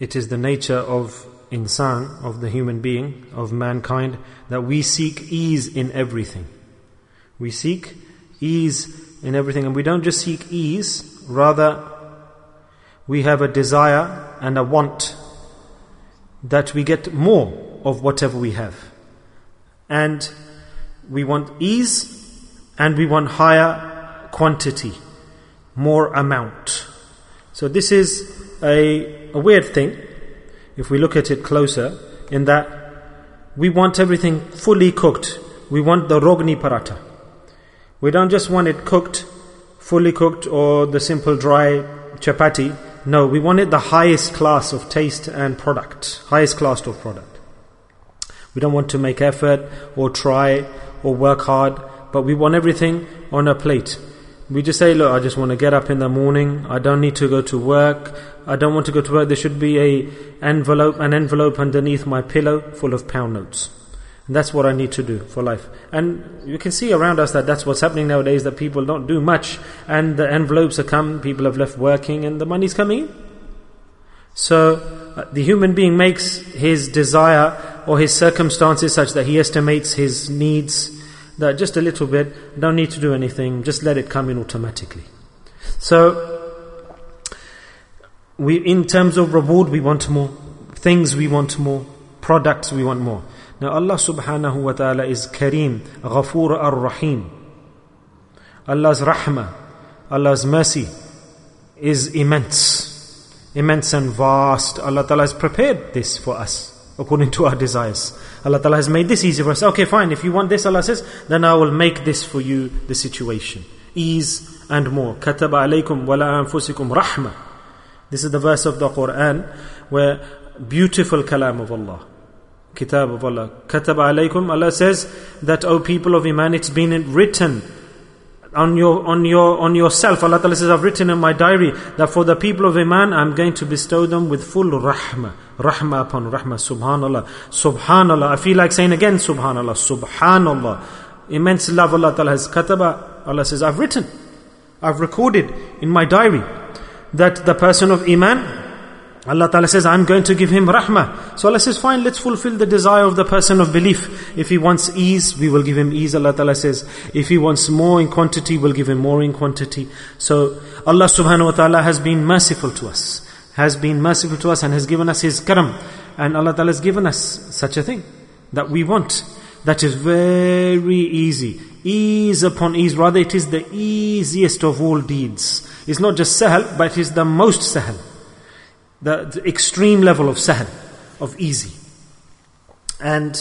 it is the nature of insan, of the human being, of mankind, that we seek ease in everything. We seek ease in everything, and we don't just seek ease, rather we have a desire and a want that we get more of whatever we have. And we want ease, and we want higher quantity, more amount. So this is a weird thing, if we look at it closer, in that we want everything fully cooked. We want the rogni paratha. We don't just want it cooked, fully cooked, or the simple dry chapati. No, we want it the highest class of taste and product, highest class of product. We don't want to make effort or try or work hard, but we want everything on a plate. We just say, look, I just want to get up in the morning. I don't need to go to work. I don't want to go to work. There should be an envelope underneath my pillow full of pound notes. And that's what I need to do for life. And you can see around us that that's what's happening nowadays, that people don't do much, and the envelopes are come, people have left working, and the money's coming in. So the human being makes his desire or his circumstances such that he estimates his needs, that just a little bit, don't need to do anything, just let it come in automatically. So in terms of reward, we want more, things we want more, products we want more. Now Allah subhanahu wa ta'ala is Kareem, Ghafoor ar-Rahim. Allah's rahmah, Allah's mercy is immense and vast. Allah ta'ala has prepared this for us according to our desires. Allah ta'ala has made this easy for us. Okay, fine, if you want this, Allah says, then I will make this for you, the situation. Ease and more. كَتَبَ عَلَيْكُمْ وَلَا أَنفُسِكُمْ رَحْمَةً. This is the verse of the Quran where beautiful kalam of Allah, kitab of Allah. كَتَبَ عَلَيْكُمْ, Allah says that, O people of Iman, it's been written on yourself. Allah Ta'ala says, I've written in my diary that for the people of Iman, I'm going to bestow them with full rahmah. Rahmah upon rahmah. Subhanallah. Subhanallah. I feel like saying again, Subhanallah. Subhanallah. Immense love Allah Ta'ala has. Kataba. Allah says, I've written, I've recorded in my diary that the person of Iman, Allah Ta'ala says, I'm going to give him rahmah. So Allah says, fine, let's fulfill the desire of the person of belief. If he wants ease, we will give him ease. Allah Ta'ala says, if he wants more in quantity, we'll give him more in quantity. So Allah Subhanahu Wa Ta'ala has been merciful to us. And has given us His karam. And Allah Ta'ala has given us such a thing that we want. That is very easy. Ease upon ease. Rather, it is the easiest of all deeds. It's not just sahal, but it is the most sahal. The extreme level of sahl, of easy. And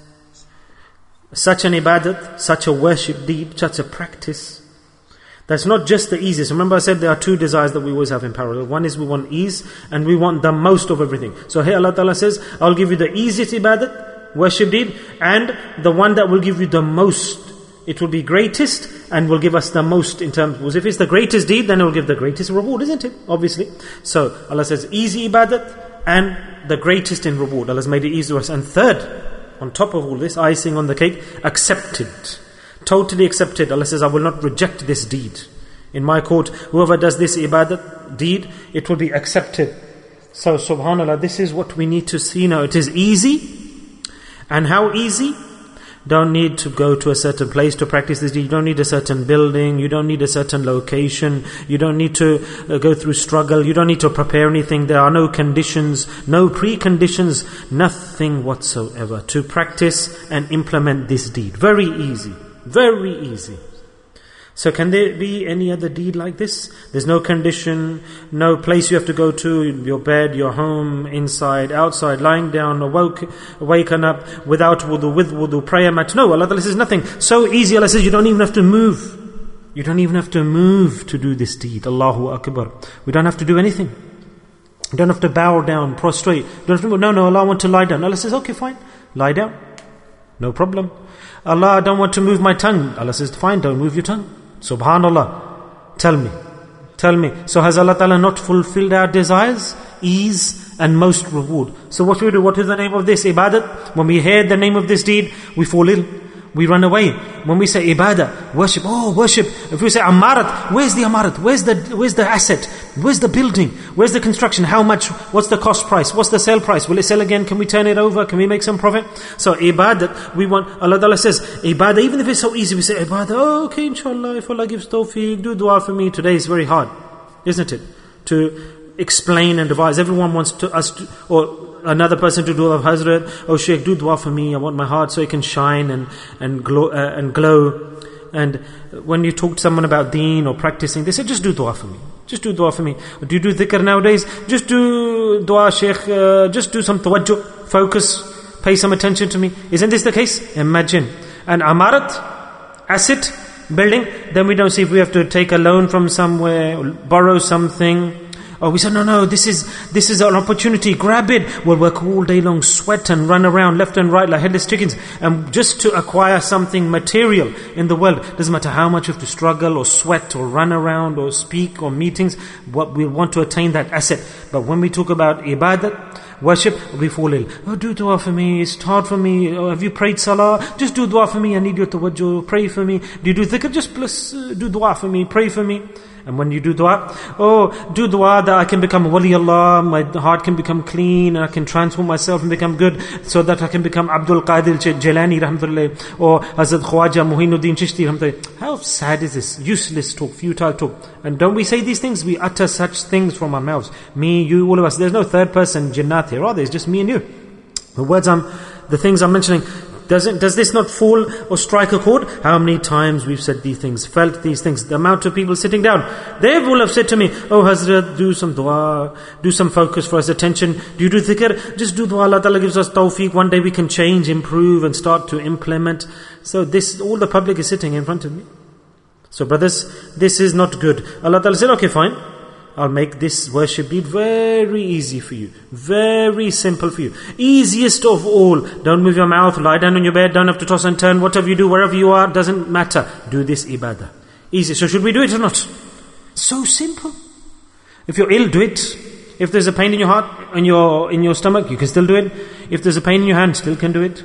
such an ibadat, such a worship deed, such a practice, that's not just the easiest. Remember I said there are two desires that we always have in parallel. One is we want ease, and we want the most of everything. So here Allah Ta'ala says, I'll give you the easiest ibadat, worship deed, and the one that will give you the most. It will be greatest and will give us the most in terms, because if it's the greatest deed, then it will give the greatest reward, isn't it? Obviously. So Allah says easy ibadat and the greatest in reward. Allah has made it easy to us. And third, on top of all this, icing on the cake, accepted. Totally accepted. Allah says, I will not reject this deed. In my court, whoever does this ibadat deed, it will be accepted. So subhanAllah, this is what we need to see now. It is easy. And how easy? Don't need to go to a certain place to practice this deed. You don't need a certain building. You don't need a certain location. You don't need to go through struggle. You don't need to prepare anything. There are no conditions, no preconditions, nothing whatsoever to practice and implement this deed. Very easy. Very easy. So can there be any other deed like this? There's no condition, no place you have to go to, your bed, your home, inside, outside, lying down, waken up, without wudu, with wudu, prayer mat. No, Allah Ta'ala says nothing. So easy, Allah says you don't even have to move. You don't even have to move to do this deed. Allahu Akbar. We don't have to do anything. You don't have to bow down, prostrate. You don't have to move. No, Allah, I want to lie down. Allah says, okay, fine. Lie down. No problem. Allah, I don't want to move my tongue. Allah says, fine, don't move your tongue. Subhanallah. Tell me. So has Allah Ta'ala not fulfilled our desires? Ease and most reward. So what should we do? What is the name of this ibadat? When we hear the name of this deed, we fall ill. We run away. When we say ibadah, worship, worship. If we say amarat, where's the amarat? Where's the asset? Where's the building? Where's the construction? How much? What's the cost price? What's the sale price? Will it sell again? Can we turn it over? Can we make some profit? So ibadah, we want, Allah Ta'ala says, ibadah, even if it's so easy, we say ibadah, okay, inshallah, if Allah gives tawfiq, do dua for me. Today is very hard, isn't it? To explain and devise. Everyone wants or another person to do Hazrat, Shaykh, do dua for me. I want my heart so it can shine and glow. And when you talk to someone about deen or practicing, they say, just do dua for me. Just do dua for me. Do you do dhikr nowadays? Just do dua, Shaykh. Just do some tawajjuh. Focus. Pay some attention to me. Isn't this the case? Imagine. And amarat, asset, building, then we don't see if we have to take a loan from somewhere, or borrow something. Or we say, no, this is an opportunity, grab it. We'll work all day long, sweat and run around left and right like headless chickens. And just to acquire something material in the world, doesn't matter how much you have to struggle or sweat or run around or speak or meetings, what we want to attain that asset. But when we talk about ibadat, worship, we fall ill. Do dua for me, it's hard for me. Have you prayed salah? Just do dua for me, I need your tawajjuh, pray for me. Do you do dhikr? Just do dua for me, pray for me. And when you do dua, do dua that I can become wali Allah, my heart can become clean, and I can transform myself and become good, so that I can become Abdul Qadir Jilani rahmatullah, or Hazrat Khwaja Muhinuddin Chishti rahmatullah. How sad is this? Useless talk, futile talk. And don't we say these things? We utter such things from our mouths. Me, you, all of us. There's no third person jinnat here, are there? It's just me and you. The things I'm mentioning, does this not fall or strike a chord? How many times we've said these things, felt these things. The amount of people sitting down, they will have said to me, Hazrat, do some dua, do some focus for us, attention. Do you do dhikr? Just do dua, Allah Ta'ala gives us tawfiq. One day we can change, improve and start to implement. So all the public is sitting in front of me. So brothers, this is not good. Allah Ta'ala said, okay, fine. I'll make this worship deed very easy for you. Very simple for you. Easiest of all. Don't move your mouth, lie down on your bed, don't have to toss and turn. Whatever you do, wherever you are, doesn't matter. Do this ibadah. Easy. So should we do it or not? So simple. If you're ill, do it. If there's a pain in your heart, in your stomach, you can still do it. If there's a pain in your hand, still can do it.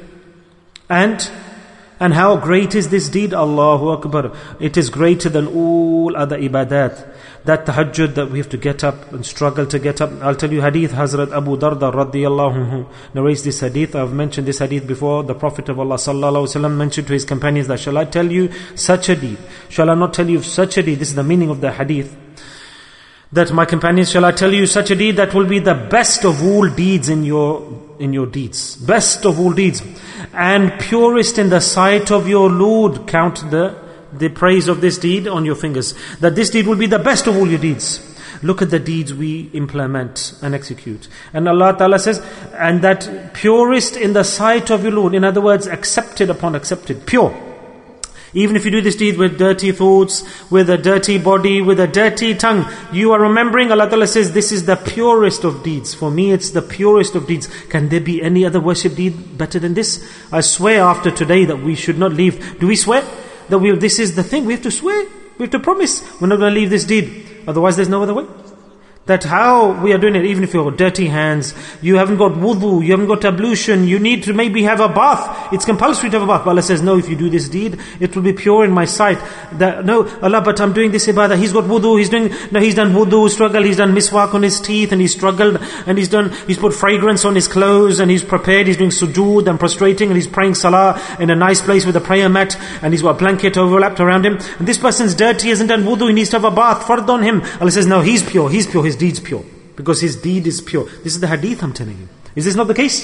And how great is this deed? Allahu Akbar. It is greater than all other ibadat. That tahajjud that we have to get up and struggle to get up. I'll tell you hadith. Hazrat Abu Darda radiyallahu anhu narrates this hadith. I've mentioned this hadith before. The Prophet of Allah sallallahu alaihi wasallam mentioned to his companions that, shall I tell you such a deed? Shall I not tell you such a deed? This is the meaning of the hadith. That my companions, shall I tell you such a deed that will be the best of all deeds in your deeds. Best of all deeds. And purest in the sight of your Lord. Count the praise of this deed on your fingers. That this deed will be the best of all your deeds. Look at the deeds we implement and execute. And Allah Ta'ala says, and that purest in the sight of your Lord. In other words, accepted upon accepted. Pure. Even if you do this deed with dirty thoughts, with a dirty body, with a dirty tongue, you are remembering, Allah Ta'ala says, this is the purest of deeds. For me, it's the purest of deeds. Can there be any other worship deed better than this? I swear after today that we should not leave. Do we swear? That this is the thing, we have to swear. We have to promise. We're not going to leave this deed. Otherwise there's no other way. That how we are doing it, even if you have dirty hands, you haven't got wudu, you haven't got ablution, you need to maybe have a bath. It's compulsory to have a bath. But Allah says, no, if you do this deed, it will be pure in my sight. No, Allah, but I'm doing this ibadah. He's got wudu, he's done wudu, struggle, he's done miswak on his teeth, and he's struggled, and he's put fragrance on his clothes, and he's prepared, he's doing sujood and prostrating, and he's praying salah in a nice place with a prayer mat, and he's got a blanket overlapped around him. And this person's dirty, he hasn't done wudu, he needs to have a bath, fard on him. Allah says, no, he's pure, his deed's pure. Because his deed is pure. This is the hadith I'm telling you. Is this not the case?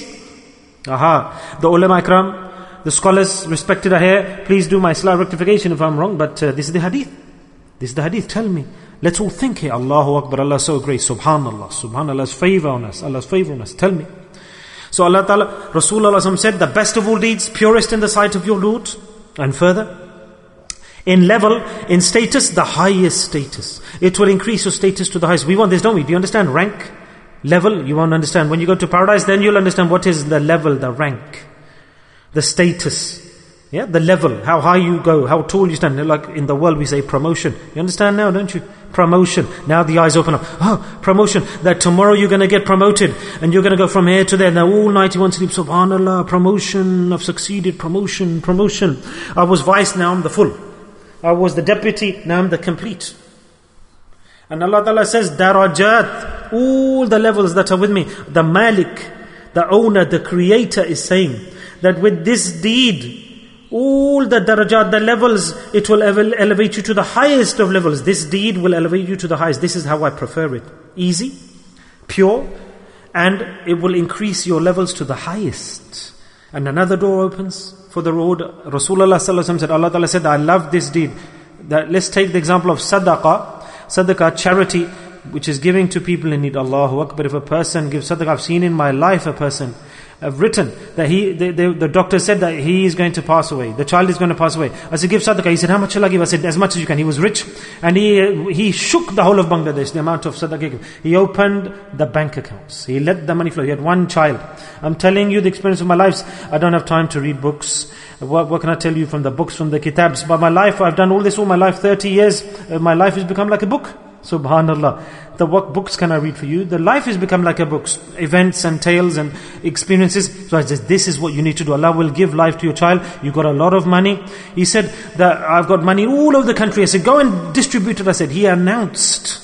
The ulama ikram, the scholars respected are here. Please do my slight rectification if I'm wrong, but this is the hadith. This is the hadith. Tell me. Let's all think here. Allahu Akbar, Allah is so great. Subhanallah. Subhanallah's favor on us. Allah's favor on us. Tell me. So Allah Ta'ala, Rasulullah said, the best of all deeds, purest in the sight of your Lord. And further, in level, in status, the highest status. It will increase your status to the highest. We want this, don't we? Do you understand? Rank, level, you won't understand. When you go to paradise, then you'll understand what is the level, the rank, the status. Yeah, the level, how high you go, how tall you stand. Like in the world we say promotion. You understand now, don't you? promotion. Now the eyes open up. Oh, promotion. That tomorrow you're going to get promoted and you're going to go from here to there. Now all night you won't sleep. Subhanallah, promotion, I've succeeded, promotion. I was vice, now I'm the full. I was the deputy, now I'm the complete. And Allah Ta'ala says, darajat, all the levels that are with me. The Malik, the owner, the creator is saying that with this deed, all the darajat, the levels, it will elevate you to the highest of levels. This deed will elevate you to the highest. This is how I prefer it. Easy, pure, and it will increase your levels to the highest. And another door opens for the road. Rasulullah sallallahu alaihi wasallam said, Allah Ta'ala said, I love this deed. Let's take the example of sadaqah, charity, which is giving to people in need. Allahu Akbar. If a person gives sadaqah, I've seen in my life a person, I've written that the doctor said that he is going to pass away. The child is going to pass away. I said, give sadaqah. He said, how much shall I give? I said, as much as you can. He was rich. And he shook the whole of Bangladesh, the amount of sadaqah. He opened the bank accounts. He let the money flow. He had one child. I'm telling you the experience of my life. I don't have time to read books. What can I tell you from the books, from the kitabs? But my life, I've done all this all my life, 30 years. My life has become like a book. Subhanallah. What books can I read for you? The life has become like a book. Events and tales and experiences. So I said, this is what you need to do. Allah will give life to your child. You got a lot of money. He said that I've got money all over the country. I said, go and distribute it. I said, he announced.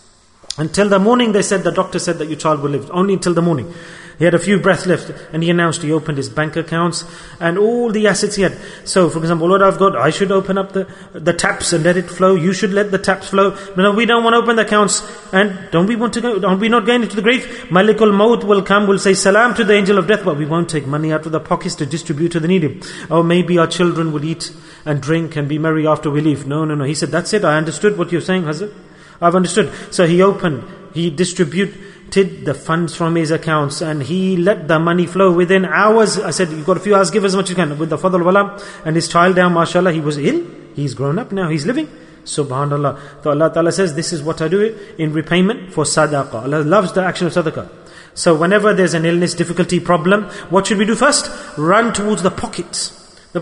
Until the morning, they said, the doctor said that your child will live. Only until the morning. He had a few breaths left, and he announced, he opened his bank accounts and all the assets he had. So, for example, what I've got, I should open up the taps and let it flow. You should let the taps flow. No, we don't want to open the accounts. And don't we not going into the grave? Malikul Maut will come, will say salam to the angel of death, but we won't take money out of the pockets to distribute to the needy. Or maybe our children will eat and drink and be merry after we leave. No. He said, that's it. I understood what you're saying, Hazrat. I've understood. So he distributed the funds from his accounts and he let the money flow within hours. I said, you've got a few hours, give as much as you can. With the fadl of Allah, and his child now, mashallah, he was ill. He's grown up now, he's living. Subhanallah. So Allah Ta'ala says, this is what I do in repayment for sadaqah. Allah loves the action of sadaqah. So whenever there's an illness, difficulty, problem, what should we do first? Run towards the pocket,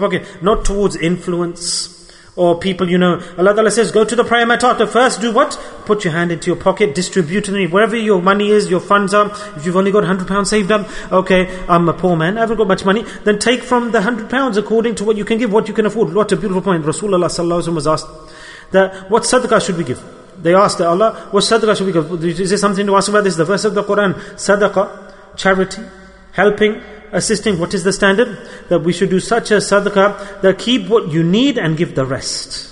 not towards influence. Or people, Allah Ta'ala says, go to the prayer mat after. First do what? Put your hand into your pocket, distribute it. Wherever your money is, your funds are. If you've only got £100 saved up, okay, I'm a poor man, I haven't got much money. Then take from the £100 according to what you can give, what you can afford. What a beautiful point. Rasulullah sallallahu alaihi wasallam was asked, that what sadaqah should we give? They asked Allah, what sadaqah should we give? Is there something to ask about this? The verse of the Quran, sadaqah, charity, helping, assisting. What is the standard? That we should do such a sadaqah that keep what you need and give the rest.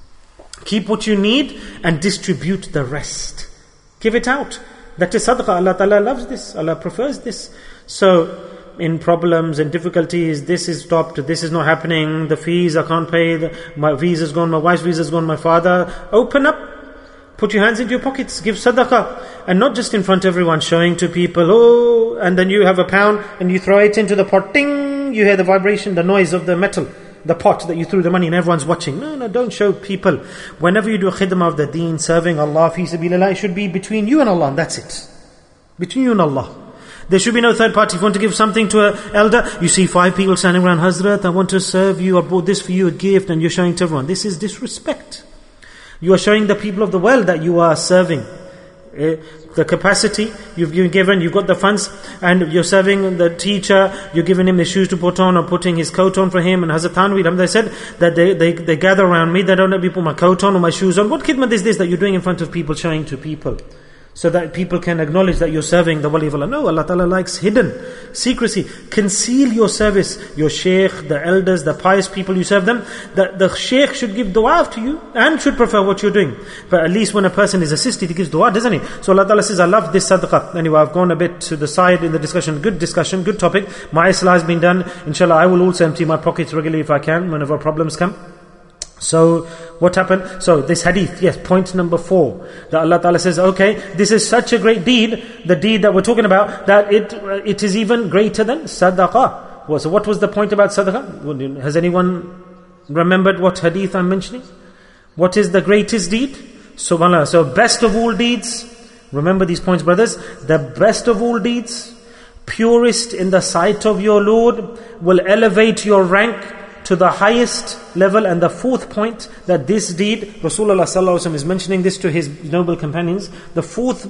Keep what you need and distribute the rest. Give it out. That is sadaqah. Allah Ta'ala loves this. Allah prefers this. So, in problems and difficulties, this is stopped, this is not happening, the fees I can't pay, my visa's gone, my wife's visa's gone, my father. Open up. Put your hands into your pockets, give sadaqah. And not just in front of everyone, showing to people, and then you have £1 and you throw it into the pot, ding, you hear the vibration, the noise of the metal, the pot that you threw the money and everyone's watching. No, don't show people. Whenever you do a khidmah of the deen, serving Allah, fi sabilillah, it should be between you and Allah, and that's it. Between you and Allah. There should be no third party. If you want to give something to an elder, you see 5 people standing around, Hazrat, I want to serve you, I bought this for you, a gift, and you're showing to everyone. This is disrespect. You are showing the people of the world that you are serving. The capacity you've given, you've got the funds, and you're serving the teacher, you're giving him the shoes to put on, or putting his coat on for him. And Hazrat Tanvi, they said that they gather around me, they don't let me put my coat on or my shoes on. What khidmat is this that you're doing in front of people, showing to people? So that people can acknowledge that you're serving the wali of Allah. No, Allah Ta'ala likes hidden, secrecy. Conceal your service. Your shaykh, the elders, the pious people, you serve them. The shaykh should give dua to you and should prefer what you're doing. But at least when a person is assisted, he gives dua, doesn't he? So Allah Ta'ala says, I love this sadaqah. Anyway, I've gone a bit to the side in the discussion. Good discussion, good topic. My islah has been done. Inshallah, I will also empty my pockets regularly if I can, whenever problems come. So, what happened? So, this hadith, yes, point number 4. That Allah Ta'ala says, okay, this is such a great deed, the deed that we're talking about, that it is even greater than sadaqah. So, what was the point about sadaqah? Has anyone remembered what hadith I'm mentioning? What is the greatest deed? Subhanallah. So, best of all deeds, remember these points, brothers, the best of all deeds, purest in the sight of your Lord, will elevate your rank to the highest level, and the fourth point, that this deed, Rasulullah sallallahu alaihi wasallam is mentioning this to his noble companions, the fourth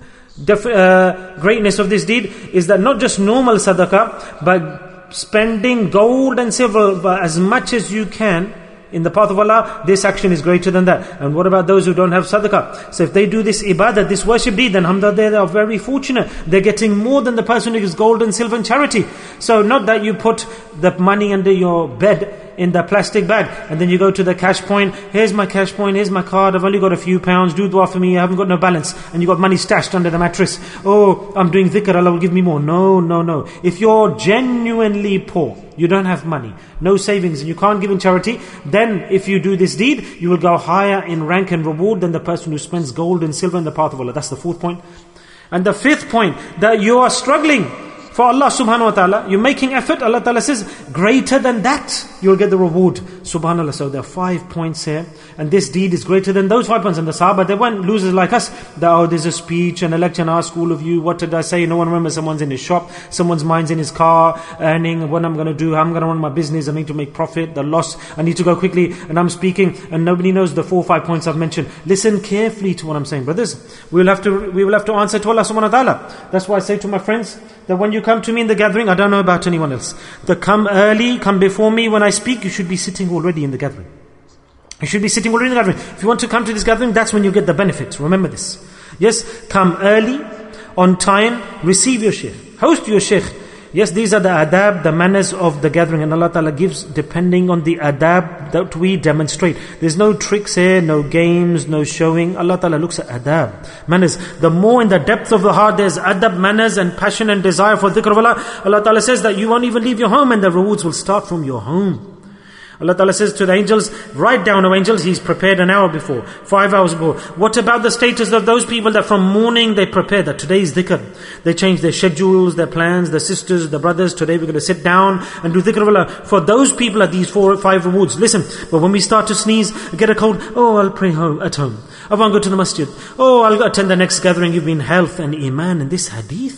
greatness of this deed is that not just normal sadaqah, but spending gold and silver as much as you can in the path of Allah, this action is greater than that. And what about those who don't have sadaqah? So if they do this ibadah, this worship deed, then alhamdulillah, they are very fortunate. They're getting more than the person who gives gold and silver and charity. So not that you put the money under your bed in the plastic bag, and then you go to the cash point, here's my cash point, here's my card, I've only got a few pounds, do dua for me, I haven't got no balance, and you got money stashed under the mattress. Oh, I'm doing dhikr, Allah will give me more. No. If you're genuinely poor, you don't have money, no savings, and you can't give in charity, then if you do this deed, you will go higher in rank and reward than the person who spends gold and silver in the path of Allah. That's the fourth point. And the fifth point, that you are struggling for Allah subhanahu wa ta'ala, you're making effort, Allah ta'ala says, greater than that, you'll get the reward. Subhanallah. So there are 5 points here, and this deed is greater than those 5 points. And the Sahaba, they weren't losers like us, that there's a speech and a lecture in our school of you, what did I say? No one remembers. Someone's in his shop, someone's mind's in his car, earning, what I'm going to do, I'm going to run my business, I need to make profit, the loss, I need to go quickly, and I'm speaking, and nobody knows the 4 or 5 points I've mentioned. Listen carefully to what I'm saying, brothers. We will have to answer to Allah subhanahu wa ta'ala. That's why I say to my friends, that when you come to me in the gathering, I don't know about anyone else, that come early, come before me when I speak, you should be sitting already in the gathering. You should be sitting already in the gathering. If you want to come to this gathering, that's when you get the benefits. Remember this. Yes, come early, on time, receive your shaykh, host your shaykh. Yes, these are the adab, the manners of the gathering, and Allah Ta'ala gives depending on the adab that we demonstrate. There's no tricks here, no games, no showing. Allah Ta'ala looks at adab, manners. The more in the depth of the heart there's adab, manners and passion and desire for dhikr of Allah, Allah Ta'ala says that you won't even leave your home, and the rewards will start from your home. Allah Ta'ala says to the angels, write down, O angels, He's prepared an hour before, 5 hours before. What about the status of those people that from morning they prepare, that today is dhikr. They change their schedules, their plans, their sisters, their brothers. Today we're going to sit down and do dhikr of Allah. For those people are these 4 or 5 rewards. Listen, but when we start to sneeze, get a cold, I'll pray at home. I won't go to the masjid. I'll attend the next gathering. You've been health and iman in this hadith.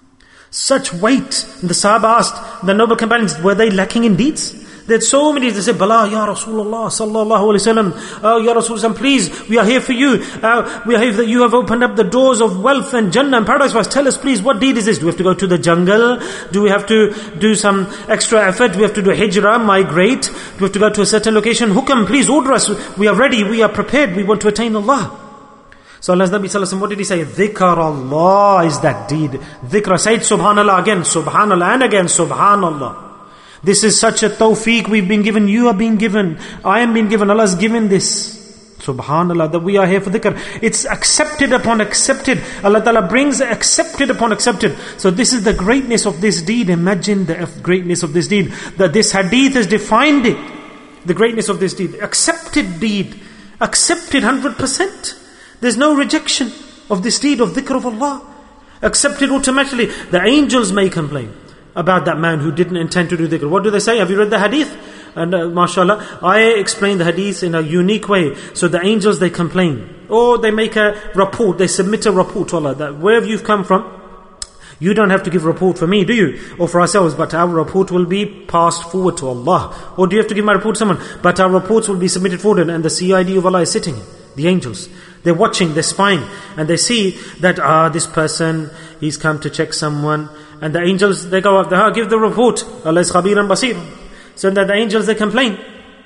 Such weight. And the Sahaba asked, the noble companions, were they lacking in deeds? They had so many, they said, Bala, Ya Rasulullah, sallallahu alayhi wasallam, Ya Rasulullah, please, we are here for you. We are here that you have opened up the doors of wealth and Jannah and paradise for us. Tell us please, what deed is this? Do we have to go to the jungle? Do we have to do some extra effort? Do we have to do hijrah, migrate? Do we have to go to a certain location? Hukam, please order us. We are ready, we are prepared, we want to attain Allah. So Allah's Nabi sallallahu alaihi wasallam, what did he say? Dhikr Allah is that deed. Dhikr, say it subhanallah again, subhanallah, and again subhanallah. This is such a tawfiq we've been given, you are being given, I am being given, Allah has given this. Subhanallah, that we are here for dhikr. It's accepted upon accepted. Allah Ta'ala brings accepted upon accepted. So this is the greatness of this deed. Imagine the greatness of this deed. That this hadith has defined it. The greatness of this deed. Accepted deed. Accepted 100%. There's no rejection of this deed of dhikr of Allah. Accepted automatically. The angels may complain about that man who didn't intend to do dhikr. What do they say? Have you read the hadith? And mashallah, I explain the hadith in a unique way. So the angels, they complain. Or they make a report, they submit a report to Allah. That wherever you've come from, you don't have to give a report for me, do you? Or for ourselves, but our report will be passed forward to Allah. Or do you have to give my report to someone? But our reports will be submitted forward, and the CID of Allah is sitting here. The angels. They're watching, they're spying, and they see that, this person, he's come to check someone. And the angels, they go up there, give the report. Allah is khabiran basir. So that the angels, they complain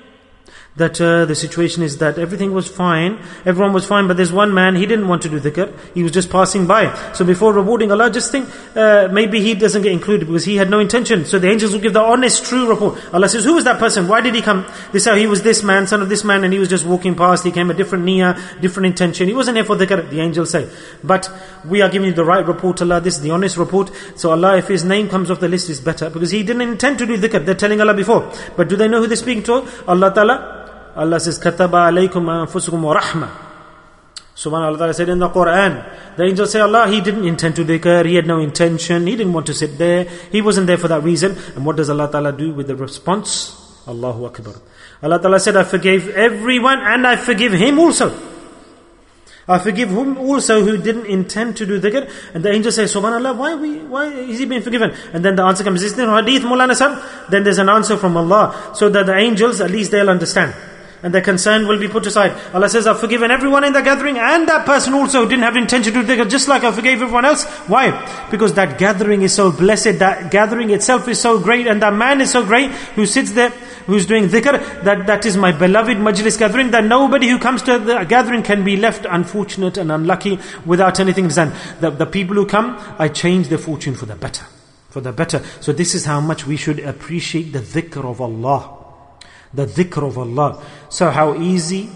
that the situation is that everything was fine, everyone was fine, but there's one man, he didn't want to do dhikr, he was just passing by. So before rewarding Allah, just think, maybe he doesn't get included because he had no intention. So the angels will give the honest, true report. Allah says, who was that person? Why did he come? They say, he was this man, son of this man, and he was just walking past, he came a different niyyah, different intention. He wasn't here for dhikr, the angels say. But we are giving you the right report, Allah, this is the honest report. So Allah, if his name comes off the list, is better, because he didn't intend to do dhikr. They're telling Allah before. But do they know who they're speaking to? Allah Ta'ala. Allah says, Kataba alaykum anfusukum wa rahmah. Subhanallah, Allah said in the Quran, the angels say, Allah, he didn't intend to dhikr, he had no intention, he didn't want to sit there, he wasn't there for that reason. And what does Allah Ta'ala do with the response? Allahu Akbar. Allah Ta'ala said, I forgave everyone and I forgive him also. I forgive whom also who didn't intend to do dhikr. And the angel says, Subhanallah, why is he being forgiven? And then the answer comes, is this hadith, Mulana Sahib? Then there's an answer from Allah. So that the angels, at least they'll understand. And their concern will be put aside. Allah says, I've forgiven everyone in the gathering and that person also who didn't have intention to do dhikr, just like I forgave everyone else. Why? Because that gathering is so blessed, that gathering itself is so great, and that man is so great who sits there, who's doing dhikr, that is my beloved majlis gathering, that nobody who comes to the gathering can be left unfortunate and unlucky without anything in his hand. The people who come, I change their fortune for the better. For the better. So this is how much we should appreciate the dhikr of Allah. The dhikr of Allah. So how easy,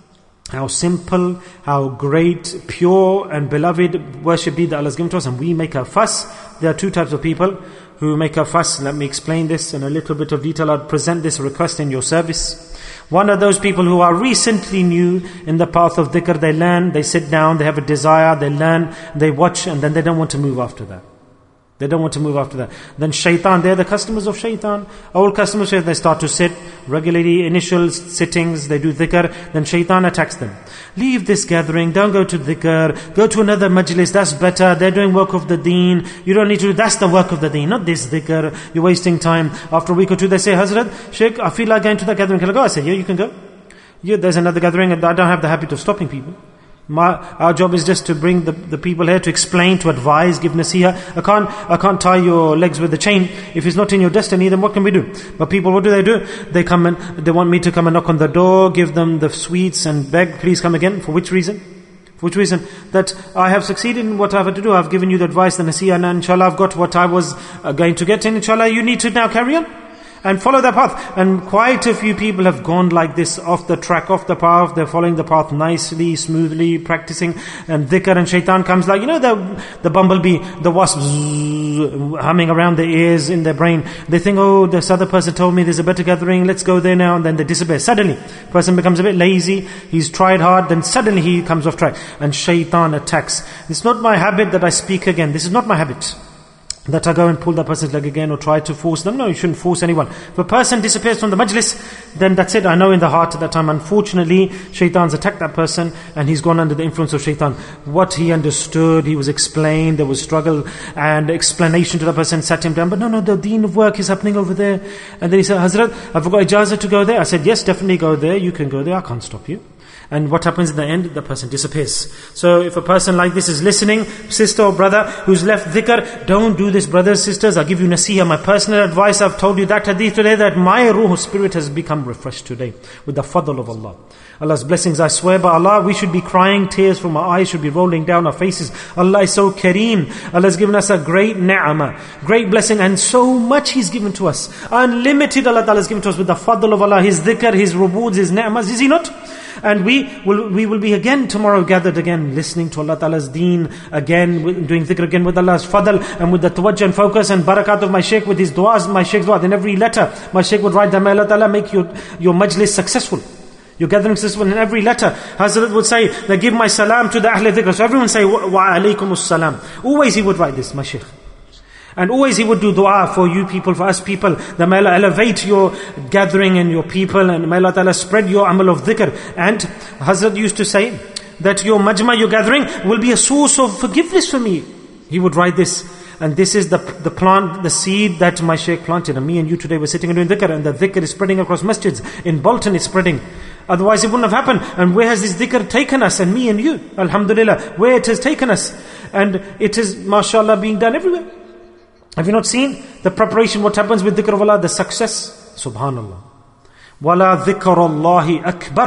how simple, how great, pure and beloved worship be that Allah has given to us, and we make a fuss. There are two types of people who make a fuss. Let me explain this in a little bit of detail. I'll present this request in your service. One of those people who are recently new in the path of dhikr, they learn, they sit down, they have a desire, they learn, they watch, and then they don't want to move after that. They don't want to move after that. Then shaitan, they're the customers of shaitan. All customers, they start to sit regularly, initial sittings, they do dhikr, then shaitan attacks them. Leave this gathering, don't go to dhikr, go to another majlis, that's better, they're doing work of the deen, you don't need to do, that's the work of the deen, not this dhikr, you're wasting time. After a week or two they say, Hazrat, Sheikh, I feel like going to that gathering, can I go? I say, yeah, you can go. Yeah, there's another gathering, and I don't have the habit of stopping people. Our job is just to bring the people here to explain, to advise, give nasihah. I can't tie your legs with a chain. If it's not in your destiny, then what can we do? But people, what do? They come and they want me to come and knock on the door, give them the sweets and beg, please come again. For which reason? For which reason? That I have succeeded in what I have to do. I've given you the advice, the nasihah, and inshallah I've got what I was going to get, and inshallah you need to now carry on and follow the path. And quite a few people have gone like this, off the track, off the path. They're following the path nicely, smoothly, practicing. And dhikr and shaitan comes like, the bumblebee, the wasp humming around their ears, in their brain. They think, oh, this other person told me there's a better gathering, let's go there now. And then they disappear. Suddenly, person becomes a bit lazy, he's tried hard, then suddenly he comes off track. And shaitan attacks. It's not my habit that I speak again. This is not my habit, that I go and pull that person's leg again or try to force them. No, you shouldn't force anyone. If a person disappears from the majlis, then that's it. I know in the heart at that time, unfortunately, shaitan's attacked that person and he's gone under the influence of shaitan. What he understood, he was explained, there was struggle and explanation to the person, sat him down. But no, the deen of work is happening over there. And then he said, Hazrat, I've got ijazah to go there. I said, yes, definitely go there. You can go there. I can't stop you. And what happens in the end? The person disappears. So if a person like this is listening, sister or brother who's left dhikr, don't do this, brothers, sisters. I give you nasihah, my personal advice. I've told you that hadith today, that my ruh, spirit has become refreshed today with the fadl of Allah. Allah's blessings, I swear by Allah, we should be crying, tears from our eyes should be rolling down our faces. Allah is so kareem. Allah has given us a great ni'mah, great blessing, and so much He's given to us. Unlimited Allah Ta'ala has given to us with the fadl of Allah, His dhikr, His rewards, His ni'mahs, is He not? And we will be again tomorrow gathered again, listening to Allah Ta'ala's deen again, doing dhikr again with Allah's fadl and with the tawajjuh and focus and barakat of my shaykh with his du'as, my shaykh's du'as. In every letter, my shaykh would write that, may Allah Ta'ala make your majlis successful. Your gathering successful. In every letter, Hazrat would say, that give my salam to the Ahl dhikr. So everyone say, wa alaykumus salam. Always he would write this, my shaykh. And always he would do dua for you people, for us people, that may Allah elevate your gathering and your people, and may Allah Ta'ala spread your amal of dhikr. And Hazrat used to say that your majma, your gathering, will be a source of forgiveness for me. He would write this. And this is the plant, the seed that my shaykh planted. And me and you today were sitting and doing dhikr, and the dhikr is spreading across masjids. In Bolton it's spreading. Otherwise it wouldn't have happened. And where has this dhikr taken us? And me and you, alhamdulillah, where it has taken us. And it is, mashallah, being done everywhere. Have you not seen the preparation, what happens with dhikr of Allah, the success? Subhanallah. Wala dhikrullahi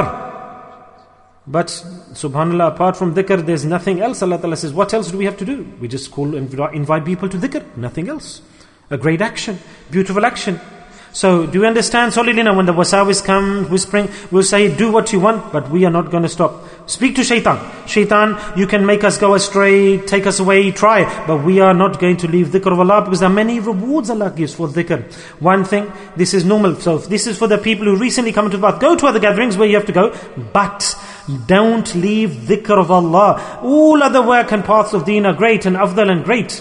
akbar. But subhanallah, apart from dhikr, there's nothing else. Allah Ta'ala says, what else do we have to do? We just call and invite people to dhikr. Nothing else. A great action. Beautiful action. So, do you understand solidly now? When the wasawis come whispering, we'll say, do what you want, but we are not going to stop. Speak to shaitan. Shaitan, you can make us go astray, take us away, try. But we are not going to leave dhikr of Allah, because there are many rewards Allah gives for dhikr. One thing, this is normal. So, this is for the people who recently come into the path. Go to other gatherings where you have to go, but don't leave dhikr of Allah. All other work and paths of deen are great and afdal and great. But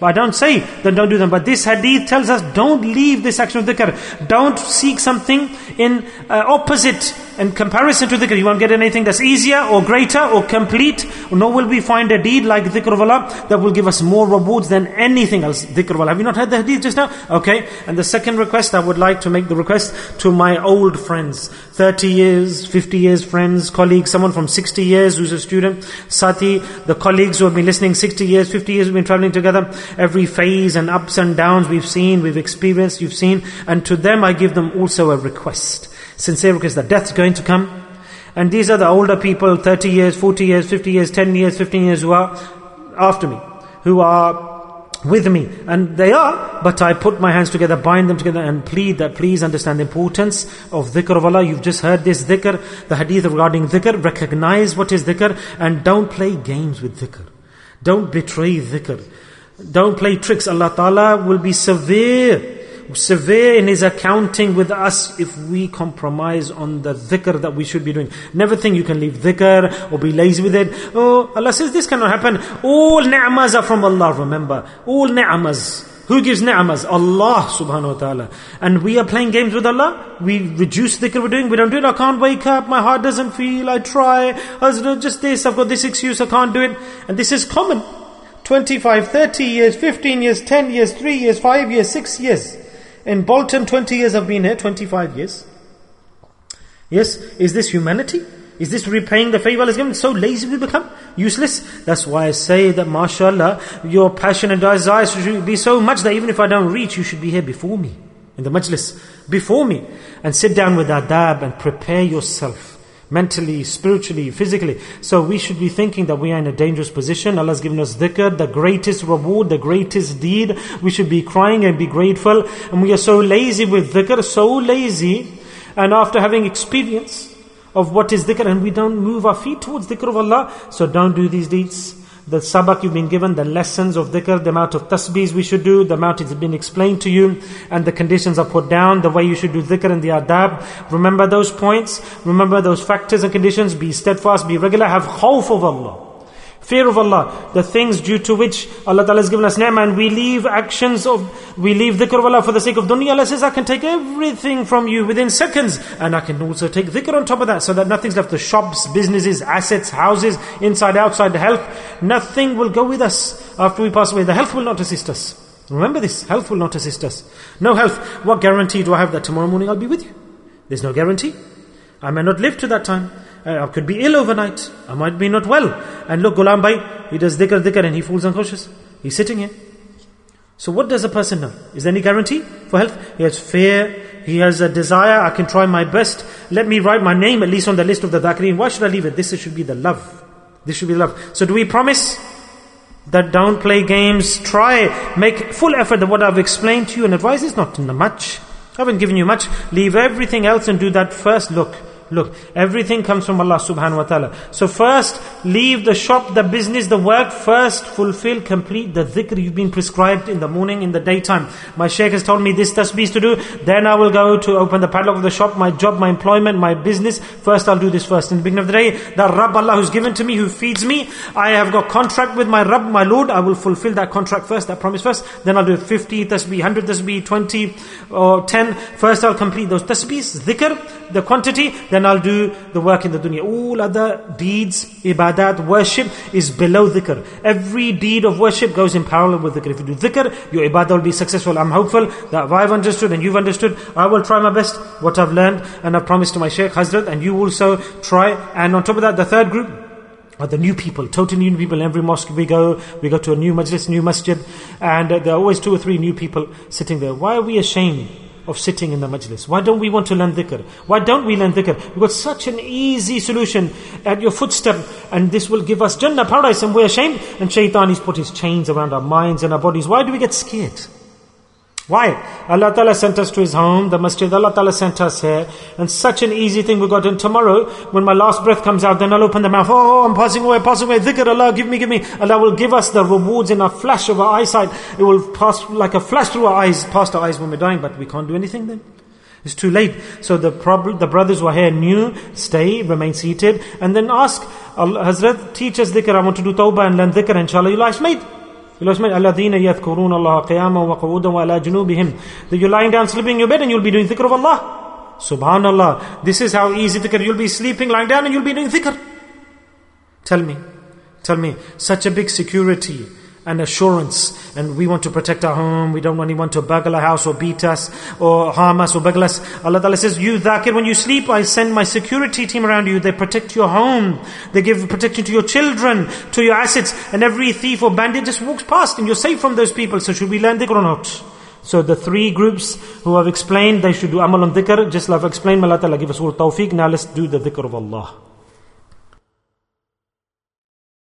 I don't say that don't do them, but this hadith tells us don't leave this action of dhikr. Don't seek something in opposite in comparison to dhikr. You won't get anything that's easier or greater or complete. Nor will we find a deed like dhikr of Allah that will give us more rewards than anything else. Dhikr of Allah. Have you not heard the hadith just now? Okay. And the second request, I would like to make the request to my old friends, 30 years, 50 years friends, colleagues, someone from 60 years who's a student, Sati, the colleagues who have been listening 60 years, 50 years, we've been traveling together, every phase and ups and downs we've seen, we've experienced, you've seen, and to them I give them also a request, sincere request that death's going to come, and these are the older people, 30 years, 40 years, 50 years, 10 years, 15 years, who are after me, who are with me, and they are, but I put my hands together, bind them together and plead that please understand the importance of dhikr of Allah. You've just heard this dhikr, the hadith regarding dhikr, recognize what is dhikr and don't play games with dhikr. Don't betray dhikr. Don't play tricks. Allah Ta'ala will be severe in His accounting with us if we compromise on the dhikr that we should be doing. Never think you can leave dhikr or be lazy with it. Oh, Allah says this cannot happen. All ni'mas are from Allah, remember. All ni'mas. Who gives ni'mas? Allah subhanahu wa ta'ala. And we are playing games with Allah. We reduce dhikr we're doing. We don't do it. I can't wake up. My heart doesn't feel. I try. Just this. I've got this excuse. I can't do it. And this is common. 25, 30 years, 15 years, 10 years, 3 years, 5 years, 6 years. In Bolton, 20 years I've been here, 25 years. Yes, is this humanity? Is this repaying the favor Allah has given? So lazy we become, useless. That's why I say that, mashallah, your passion and desires should be so much that even if I don't reach, you should be here before me, in the majlis, before me, and sit down with adab and prepare yourself. Mentally, spiritually, physically. So we should be thinking that we are in a dangerous position. Allah has given us dhikr, the greatest reward, the greatest deed. We should be crying and be grateful. And we are so lazy with dhikr, so lazy. And after having experience of what is dhikr, and we don't move our feet towards dhikr of Allah. So don't do these deeds. The sabak you've been given, the lessons of dhikr, the amount of tasbihs we should do, the amount it's been explained to you, and the conditions are put down, the way you should do dhikr and the adab. Remember those points, remember those factors and conditions, be steadfast, be regular, have khawf of Allah. Fear of Allah, the things due to which Allah Ta'ala has given us ni'mah, and we leave dhikr of Allah for the sake of dunya. Allah says, I can take everything from you within seconds, and I can also take dhikr on top of that, so that nothing's left. The shops, businesses, assets, houses, inside, outside, the health, nothing will go with us after we pass away. The health will not assist us. Remember this, health will not assist us. No health, what guarantee do I have that tomorrow morning I'll be with you? There's no guarantee. I may not live to that time. I could be ill overnight. I might be not well. And look, Ghulam Bhai, he does dhikr and he falls unconscious. He's sitting here. So what does a person know? Is there any guarantee for health? He has fear. He has a desire. I can try my best. Let me write my name at least on the list of the dhakirin. Why should I leave it? This should be the love. This should be love. So do we promise that don't play games? Try, make full effort of what I've explained to you and advise. It's not much. I haven't given you much. Leave everything else and do that first. Look, everything comes from Allah subhanahu wa ta'ala. So first, leave the shop, the business, the work. First, fulfill, complete the dhikr you've been prescribed in the morning, in the daytime. My shaykh has told me this tasbih to do. Then I will go to open the padlock of the shop, my job, my employment, my business. First, I'll do this first. In the beginning of the day, the Rabb Allah who's given to me, who feeds me, I have got contract with my Rabb, my Lord. I will fulfill that contract first, that promise first. Then I'll do 50 tasbih, 100 tasbih, 20 or 10. First, I'll complete those tasbihs, dhikr, the quantity. Then I'll do the work in the dunya. All other deeds, ibadat, worship is below dhikr. Every deed of worship goes in parallel with dhikr. If you do dhikr, your ibadah will be successful. I'm hopeful that I've understood and you've understood. I will try my best, what I've learned, and I've promised to my Shaykh Hazrat, and you also try. And on top of that, the third group are the new people, totally new people. In every mosque we go to a new majlis, new masjid, and there are always 2 or 3 new people sitting there. Why are we ashamed of sitting in the majlis? Why don't we want to learn dhikr? Why don't we learn dhikr? We've got such an easy solution at your footstep, and this will give us Jannah, paradise, and we're ashamed. And shaitan has put his chains around our minds and our bodies. Why do we get scared? Why? Allah Ta'ala sent us to His home, the masjid. Allah Ta'ala sent us here. And such an easy thing we got. And tomorrow, when my last breath comes out, then I'll open the mouth. Oh, I'm passing away. Dhikr, Allah, give me. Allah will give us the rewards in a flash of our eyesight. It will pass like a flash through our eyes, past our eyes when we're dying. But we can't do anything then. It's too late. So the brothers who are here new, stay, remain seated. And then ask, Hazrat, teach us dhikr. I want to do tawbah and learn dhikr. Inshallah, your life's made. الَّذِينَ يَذْكُرُونَ اللَّهَ قِيَامًا وَقُعُودًا وَعَلَى جُنُوبِهِمْ. That you're lying down, sleeping in your bed and you'll be doing dhikr of Allah. Subhanallah. This is how easy dhikr. You'll be sleeping, lying down and you'll be doing dhikr. Tell me, such a big security and assurance, and we want to protect our home, we don't want anyone to burgle our house or beat us or harm us or burgle us. Allah Ta'ala says, you dhakir, when you sleep, I send my security team around you, they protect your home, they give protection to your children, to your assets, and every thief or bandit just walks past and you're safe from those people. So should we learn dhikr or not? So the three groups who have explained they should do amal on dhikr, just like I've explained, may Allah Ta'ala give us all tawfiq. Now let's do the dhikr of Allah.